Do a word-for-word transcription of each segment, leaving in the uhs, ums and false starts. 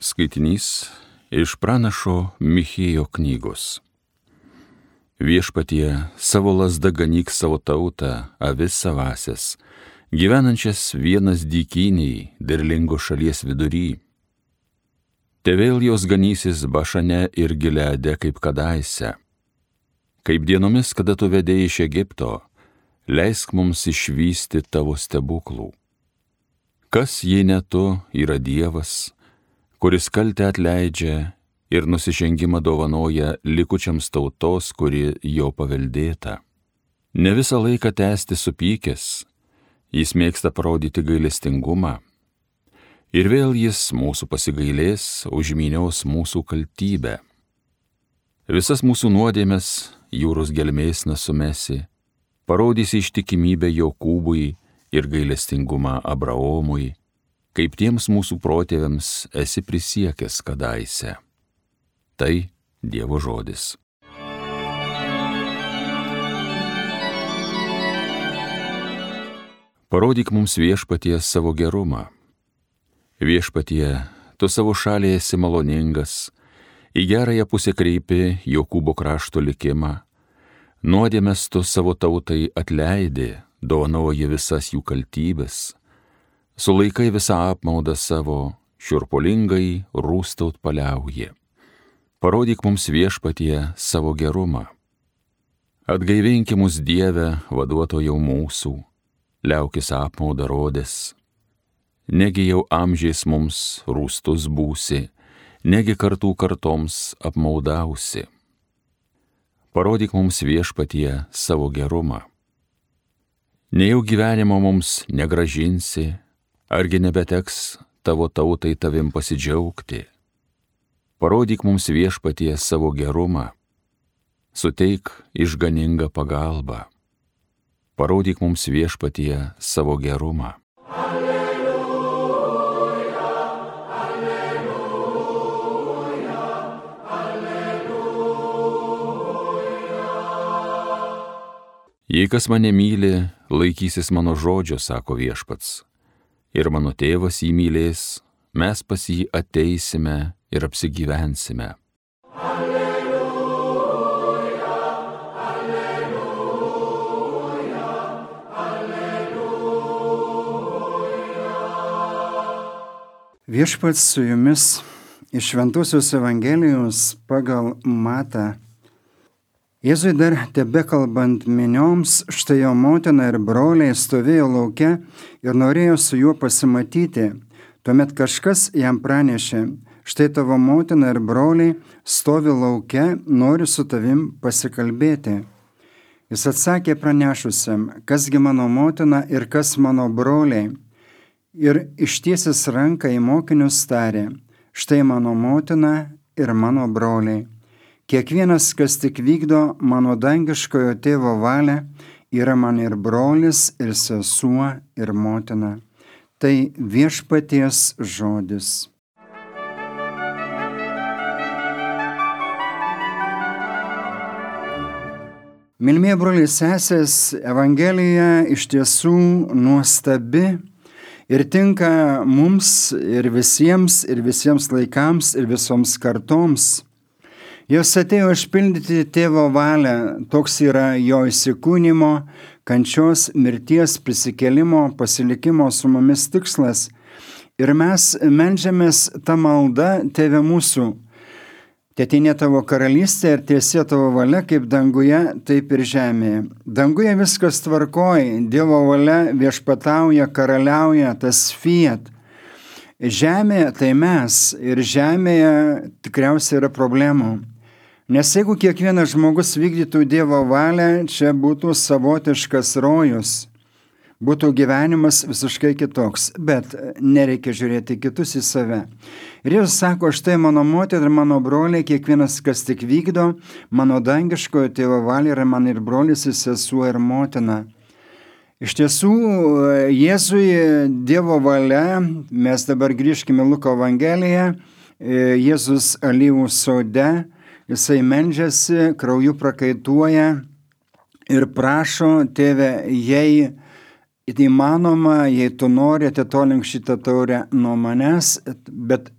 Skaitinys iš pranašo Michėjo knygos. Viešpatie, savo lazda ganyk savo tautą, avis savasias, gyvenančias vienas dykyniai, derlingo šalies vidury. Te vėl jos ganysis Bašane ir Gileade kaip kadaise. Kaip dienomis, kada tu vedėjai iš Egipto, leisk mums išvysti tavo stebuklų. Kas, jei ne tu, yra Dievas, kuris kaltę atleidžia ir nusižengimą dovanoja likučiams tautos, kuri jo paveldėta. Ne visą laiką tęsti supykęs, jis mėgsta parodyti gailestingumą. Ir vėl jis mūsų pasigailės, užmynios mūsų kaltybę. Visas mūsų nuodėmes jūros gelmės nesumesi, parodysi ištikimybę Jokūbui ir gailestingumą Abraomui, kaip tiems mūsų protėviams esi prisiekęs kadaise. Tai Dievo žodis. Parodyk mums, Viešpatie, savo gerumą. Viešpatie, tu savo šaliai esi maloningas, į gerąją pusę kreipi Jokūbo krašto likimą. Nuodėmes tu savo tautai atleidi, dovanoji visas jų kaltybės. Sulaikai visą apmaudą savo, šiurpulingai rūstaut paliauji. Parodyk mums, Viešpatie, savo gerumą. Atgaivinki mus, Dieve, vaduotojau mūsų, liaukis apmaudą rodės. Negi jau amžiais mums rūstus būsi, negi kartų kartoms apmaudausi. Parodyk mums, Viešpatie, savo gerumą. Nejau gyvenimo mums negražinsi, argi nebeteks tavo tautai tavim pasidžiaugti. Parodyk mums, Viešpatie, savo gerumą, suteik išganingą pagalbą. Parodyk mums, Viešpatie, savo gerumą. Alleluja, alleluja, alleluja. Jei kas mane myli, laikysis mano žodžio, sako Viešpats, ir mano tėvas jį mylės, mes pas jį ateisime ir apsigyvensime. Alleluja, alleluja, alleluja. Viešpats su jumis iš Šventosios Evangelijos pagal Matą. Jėzui dar tebekalbant minioms, štai jo motina ir broliai stovėjo lauke ir norėjo su juo pasimatyti. Tuomet kažkas jam pranešė, štai tavo motina ir broliai stovi lauke, nori su tavim pasikalbėti. Jis atsakė pranešusiam, kasgi mano motina ir kas mano broliai. Ir ištiesęs ranką į mokinius tarė, štai mano motina ir mano broliai. Kiekvienas, kas tik vykdo mano dangiškojo tėvo valią, yra man ir brolis, ir sesuo, ir motina. Tai Viešpaties žodis. Mylimieji broliai sesės, Evangelija iš tiesų nuostabi ir tinka mums ir visiems, ir visiems laikams, ir visoms kartoms. Jos atėjo išpildyti tėvo valią, toks yra jo įsikūnimo, kančios, mirties, prisikėlimo, pasilikimo su mumis tikslas. Ir mes meldžiamės tą maldą, Tėve mūsų. Teateinie tavo karalystė ir teisė tavo valia, kaip danguje, taip ir žemėje. Danguje viskas tvarkoj, Dievo valia viešpatauja, karaliauja, tas fiat. Žemėje tai mes ir žemėje tikriausiai yra problemų. Nes jeigu kiekvienas žmogus vykdytų Dievo valią, čia būtų savotiškas rojus, būtų gyvenimas visiškai kitoks, bet nereikia žiūrėti kitus į save. Ir Jėzus sako, štai mano motina ir mano broliai, kiekvienas, kas tik vykdo, mano dangiškojo tėvo valią yra man ir brolis, ir sesuo, ir motina. Iš tiesų, Jėzui Dievo valia, mes dabar grįžkime Luko Evangeliją, Jėzus alyvų sode, jisai meldžiasi, krauju prakaituoja ir prašo, Tėve, jei įmanoma, jei tu nori, atitolink šitą taurę nuo manęs, bet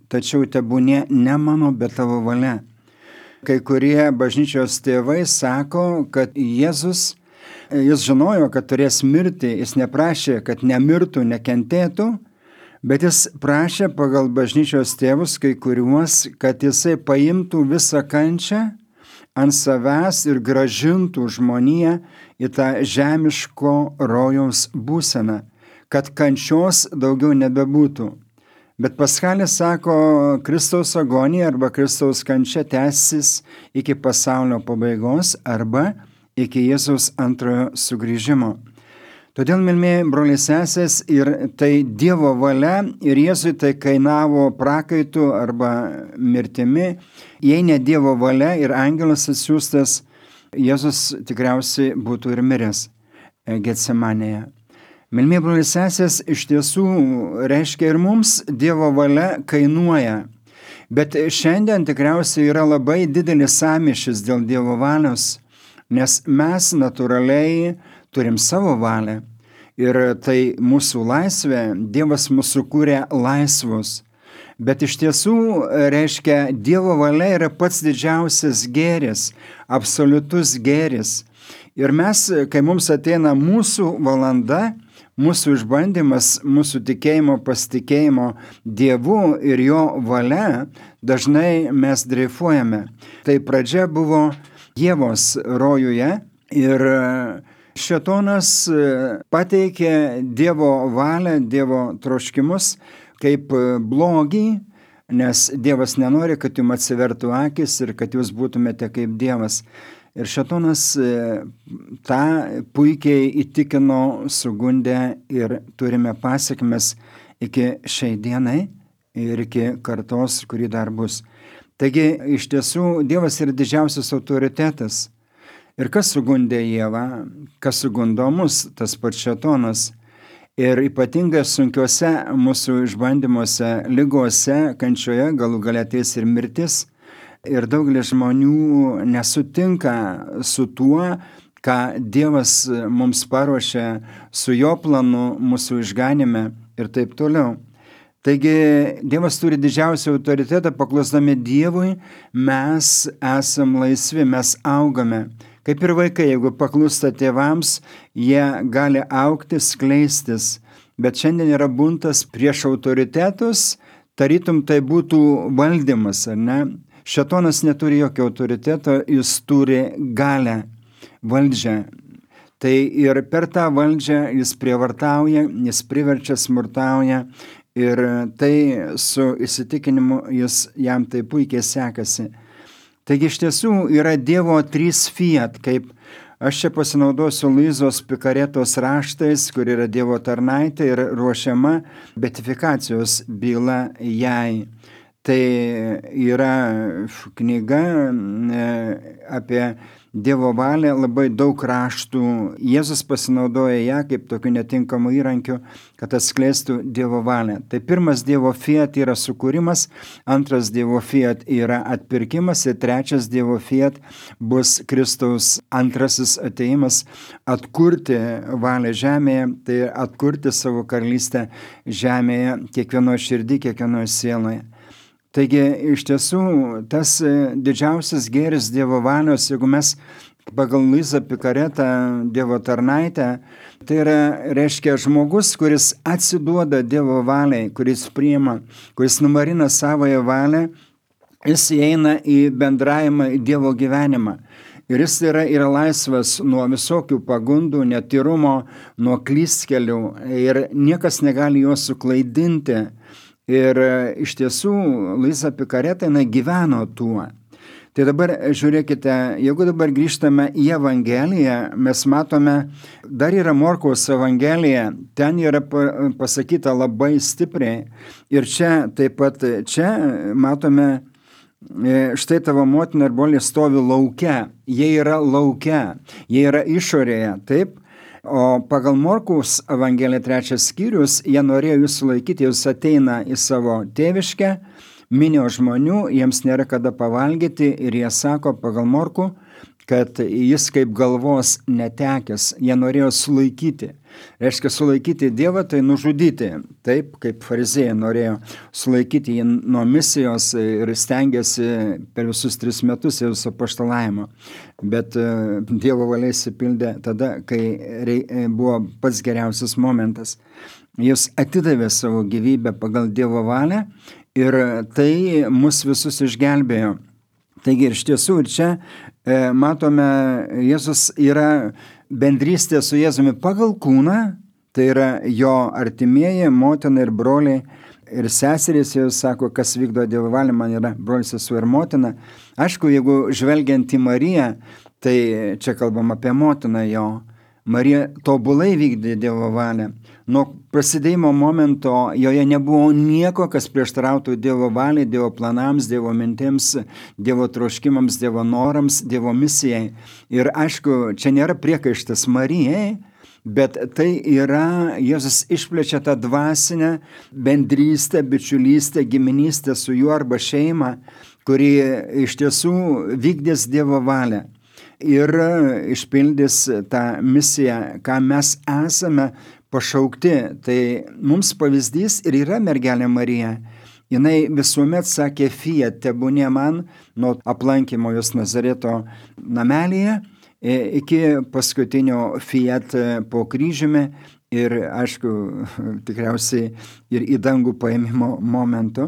tačiau tebūnie ne mano, bet tavo valia. Kai kurie bažnyčios tėvai sako, kad Jėzus, jis žinojo, kad turės mirti, jis neprašė, kad nemirtų, nekentėtų, bet jis prašė pagal bažnyčios tėvus kai kuriuos, kad jisai paimtų visą kančią ant savęs ir gražintų žmoniją į tą žemiško rojaus būseną, kad kančios daugiau nebebūtų. Bet Paskalis sako, Kristaus agonija arba Kristaus kančia tęsis iki pasaulio pabaigos arba iki Jėzaus antrojo sugrįžimo. Todėl, mylimi broliai sesės, ir tai Dievo valia, ir Jėzui tai kainavo prakaitų arba mirtimi. Jei ne Dievo valia ir angelas atsiųstas, Jėzus tikriausiai būtų ir miręs Getsemanėje. Mylimi broliai sesės, iš tiesų reiškia ir mums Dievo valia kainuoja. Bet šiandien tikriausiai yra labai didelis sąmyšis dėl Dievo valios, nes mes natūraliai turim savo valią. Ir tai mūsų laisvė, Dievas mūsų kūrė laisvus. Bet iš tiesų reiškia, Dievo valia yra pats didžiausias gėris, absoliutus gėris. Ir mes, kai mums ateina mūsų valanda, mūsų išbandymas, mūsų tikėjimo, pasitikėjimo Dievu ir jo valia, dažnai mes dreifuojame. Tai pradžia buvo Ievos rojuje ir Šėtonas pateikė Dievo valią, Dievo troškimus kaip blogį, nes Dievas nenori, kad jums atsivertų akis ir kad jūs būtumėte kaip Dievas. Ir Šėtonas tą puikiai įtikino, sugundė ir turime pasiekmes iki šiai dienai ir iki kartos, kuri dar bus. Taigi, iš tiesų, Dievas yra didžiausias autoritetas. Ir kas sugundė Ievą, kas sugundo mus, tas pats Šėtonas. Ir ypatingai sunkiuose mūsų išbandymuose, ligose, kančioje, galų gale ateis ir mirtis. Ir daugelis žmonių nesutinka su tuo, ką Dievas mums paruošė, su jo planu mūsų išganime ir taip toliau. Taigi Dievas turi didžiausią autoritetą, paklusdami Dievui mes esam laisvi, mes augame. Kaip ir vaikai, jeigu paklūsta tėvams, jie gali augti, skleistis. Bet šiandien yra buntas prieš autoritetus, tarytum tai būtų valdymas, ar ne? Šėtonas neturi jokio autoriteto, jis turi galę, valdžią. Tai ir per tą valdžią jis prievartauja, jis priverčia, smurtauja ir tai su įsitikinimu jis jam tai puikiai sekasi. Taigi iš tiesų yra Dievo trys fiat, kaip aš čia pasinaudosiu Luizos Pikaretos raštais, kur yra Dievo tarnaitė ir ruošiama beatifikacijos byla jai. Tai yra knyga apie Dievo valią, labai daug raštų. Jėzus pasinaudoja ją kaip tokiu netinkamu įrankiu, kad atskleistų Dievo valią. Tai pirmas Dievo fiat yra sukūrimas, antras Dievo fiat yra atpirkimas ir trečias Dievo fiat bus Kristaus antrasis atėjimas atkurti valią žemėje, tai atkurti savo karalystę žemėje, kiekvienoje širdį, kiekvienoje sieloje. Taigi, iš tiesų, tas didžiausias gėris Dievo valios, jeigu mes pagal Luizą Pikaretą, Dievo tarnaitę, tai yra, reiškia, žmogus, kuris atsiduoda Dievo valiai, kuris priima, kuris numarina savoją valią, jis įeina į bendravimą, į Dievo gyvenimą. Ir jis yra, yra laisvas nuo visokių pagundų, netyrumo, nuo klystkelių ir niekas negali jo suklaidinti. Ir iš tiesų, Luiza Pikareta, jinai gyveno tuo. Tai dabar žiūrėkite, jeigu dabar grįžtame į Evangeliją, mes matome, dar yra Morkaus Evangelija, ten yra pasakyta labai stipriai. Ir čia taip pat, čia matome, štai tavo motina ir broliai stovi lauke, jie yra lauke, jie yra išorėje, taip? O pagal Morkaus Evangeliją trečias skyrius, jie norėjo jūs sulaikyti, jūs ateina į savo tėviškę, minio žmonių, jiems nėra kada pavalgyti ir jie sako pagal Morkų, kad jis kaip galvos netekęs, jie norėjo sulaikyti. Reiškia, sulaikyti Dievą, tai nužudyti. Taip, kaip farizėjai norėjo sulaikyti jį nuo misijos ir stengiasi per visus tris metus jau su apaštalavimo. Bet Dievo valia išsipildė tada, kai buvo pats geriausias momentas. Jis atidavė savo gyvybę pagal Dievo valią ir tai mus visus išgelbėjo. Taigi ir iš tiesų ir čia e, matome, Jėzus yra bendrystė su Jėzumi pagal kūną, tai yra jo artimieji, motina ir broliai ir seserys, jau sako, kas vykdo Dievo valią, man yra brolis, sesuo ir motina. Aišku, jeigu žvelgiant į Mariją, tai čia kalbam apie motiną jo. Marija tobulai vykdė Dievo valią. Nuo prasidėjimo momento joje nebuvo nieko, kas prieštarautų Dievo valiai, Dievo planams, Dievo mintims, Dievo troškimams, Dievo norams, Dievo misijai. Ir aišku, čia nėra priekaištas Marijai, bet tai yra, Jėzus išplečia tą dvasinę bendrystę, bičiulystę, giminystę su juo arba šeimą, kuri iš tiesų vykdės Dievo valią. Ir išpildys tą misiją, ką mes esame pašaukti. Tai mums pavyzdys ir yra mergelė Marija. Jinai visuomet sakė fiat, tebūnie man, nuo aplankymo jos Nazareto namelyje iki paskutinio fiat po kryžiumi ir, aišku, tikriausiai ir į dangų paėmimo momentu.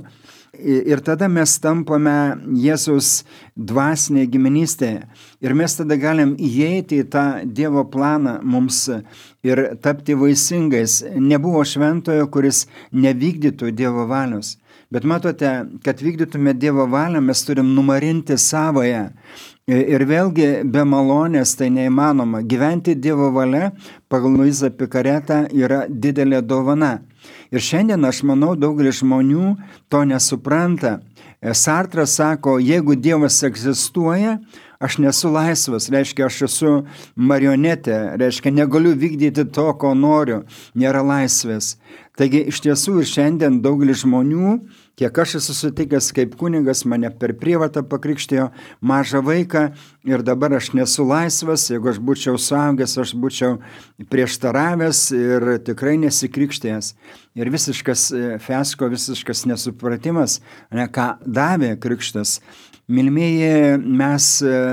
Ir tada mes tampame Jėzaus dvasinėje giminystėje. Ir mes tada galim įeiti į tą Dievo planą mums ir tapti vaisingais. Nebuvo šventojo, kuris nevykdytų Dievo valios. Bet matote, kad vykdytume Dievo valią, mes turim numarinti savoje. Ir vėlgi be malonės tai neįmanoma. Gyventi Dievo valia pagal Luizą Pikaretą yra didelė dovana. Ir šiandien, aš manau, daugelis žmonių to nesupranta. Sartras sako, jeigu Dievas egzistuoja, aš nesu laisvas, reiškia, aš esu marionetė, reiškia, negaliu vykdyti to, ko noriu, nėra laisvės. Taigi, iš tiesų ir šiandien daugelis žmonių, kiek aš esu sutikęs kaip kunigas, mane per prievartą pakrikštijo mažą vaiką ir dabar aš nesu laisvas, jeigu aš būčiau suaugęs, aš būčiau prieštaravęs ir tikrai nesikrikštėjęs. Ir visiškas fiasko, visiškas nesupratimas, ne, ką davė krikštas. Mylimieji, mes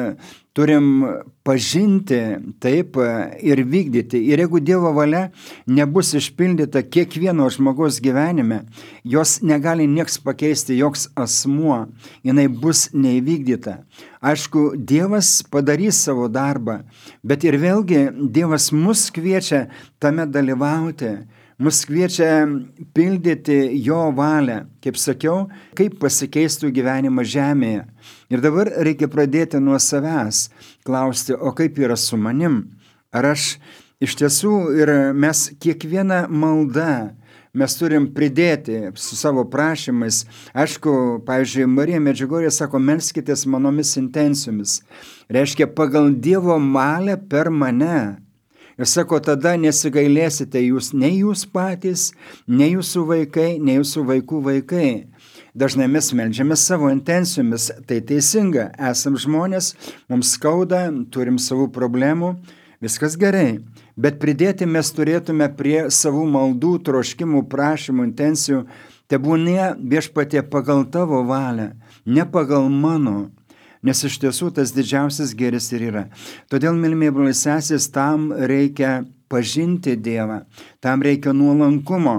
turim pažinti taip ir vykdyti. Ir jeigu Dievo valia nebus išpildyta kiekvieno žmogaus gyvenime, jos negali nieks pakeisti, joks asmuo, jinai bus neįvykdyta. Aišku, Dievas padarys savo darbą, bet ir vėlgi Dievas mus kviečia tame dalyvauti. Mus kviečia pildyti jo valią, kaip sakiau, kaip pasikeistų gyvenimą žemėje. Ir dabar reikia pradėti nuo savęs, klausti, o kaip yra su manim? Ar aš iš tiesų ir mes kiekvieną maldą mes turim pridėti su savo prašymais. Aišku, pavyzdžiui, Marija Medžiugorjė sako, melskitės manomis intencijomis. Reiškia, pagal Dievo valią per mane. Ir sako, tada nesigailėsite jūs, nei jūs patys, nei jūsų vaikai, nei jūsų vaikų vaikai. Dažnai mes meldžiame savo intencijomis, tai teisinga, esam žmonės, mums skauda, turim savų problemų, viskas gerai. Bet pridėti mes turėtume prie savų maldų, troškimų, prašymų, intencijų, tebūnie viešpatie pagal tavo valią, ne pagal mano. Nes iš tiesų tas didžiausias gėris ir yra. Todėl, mylimieji broliai sesės, tam reikia pažinti Dievą, tam reikia nuolankumo,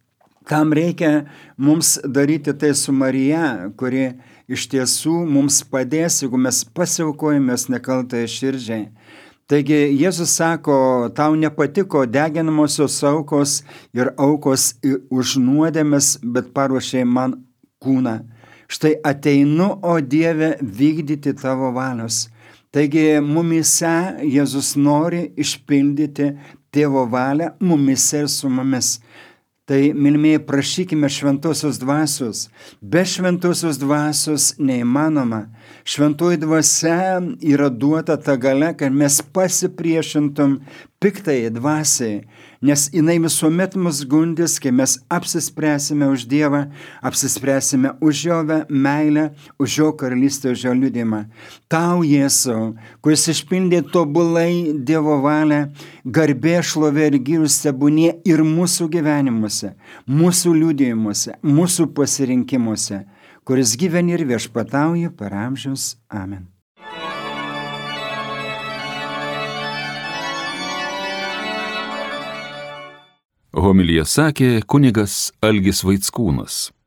tam reikia mums daryti tai su Marija, kuri iš tiesų mums padės, jeigu mes pasiaukojamės nekaltai širdžiai. Taigi Jėzus sako, tau nepatiko deginamosios aukos ir aukos už nuodėmes, bet paruošei man kūną. Štai ateinu, o Dieve, vykdyti tavo valios. Taigi mumyse Jėzus nori išpildyti tėvo valią mumyse ir su mumis. Tai, mylimieji, prašykime šventosios dvasios. Be šventosios dvasios neįmanoma. Šventoji dvasia yra duota ta galia, kad mes pasipriešintum piktai dvasiai, nes jinai visuomet mus gundys, kai mes apsispręsime už Dievą, apsispręsime už Jo meilę, už Jo karalystę, už Jo liudymą. Tau, Jėzau, kuris išpildė tobulai Dievo valią, garbė, šlovė ir gyvus tebūnie ir mūsų gyvenimuose, mūsų liudijimuose, mūsų pasirinkimuose, kuris gyveni ir viešpatauja per amžius. Amen. Homiliją sakė kunigas Algis Vaickūnas.